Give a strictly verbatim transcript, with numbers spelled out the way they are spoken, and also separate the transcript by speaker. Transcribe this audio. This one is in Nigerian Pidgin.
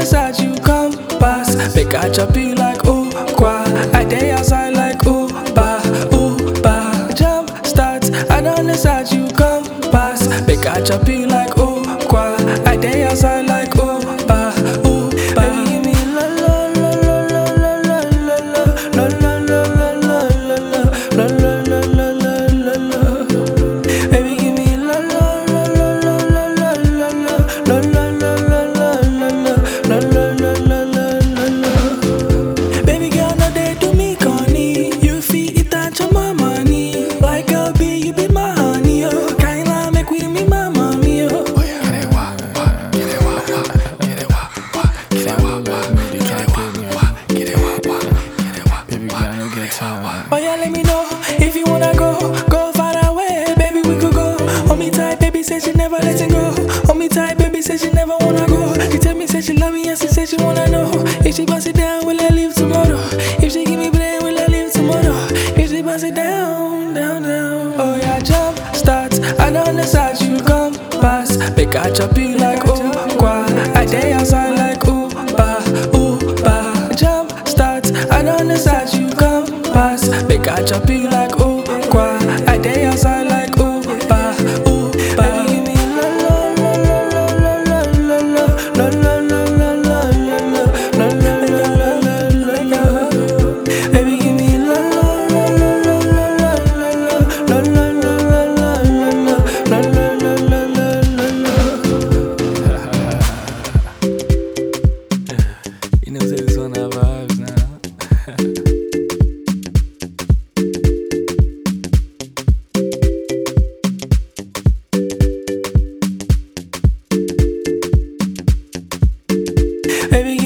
Speaker 1: the side you come pass. Make I chop you like oh qua. I day outside like oh ba oh ba. Jump start. I on the side you come pass. Make I chop you like oh qua. I day outside like oh ba oh ba. Baby give me la la la la la la la la la la la la la la la la la la la. Baby give me la la la la la la la la la la la la la la la la. Baby girl no dey do me corny. You fit eat at your mama money. Like a bee you be my honey oh. Kinda make with me my mommy oh. Oh yeah, let me know if you wanna go, go far away, baby we could go. Hold me tight, baby said she never letting go. Hold me tight, baby said she never wanna go. She tell me said she love me and she said she wanna know if she bust it down, will I leave tomorrow? If she give me brain, will I leave tomorrow? If she bust it down, down, down. Oh yeah, jump start, I on the side you come pass. Make I chop you like oh qua. I day outside like oh ba oh ba. Jump start, I on the side you come pass. Make I chop you like oh qua. I day outside like oh ba oh ba. Baby give me la la la la la la la la la la la la la la la la. Baby give me la la la la la la la la la la la la la. You know this one our vibes now. Baby